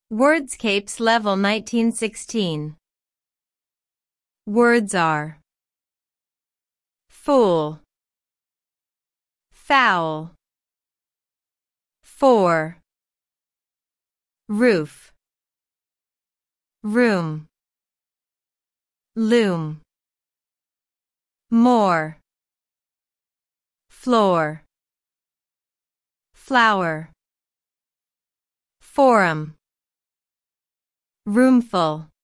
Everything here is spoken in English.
Wordscapes Level 1916. Words are fool, foul, for, roof, room, loom, more, floor, flower, forum, roomful.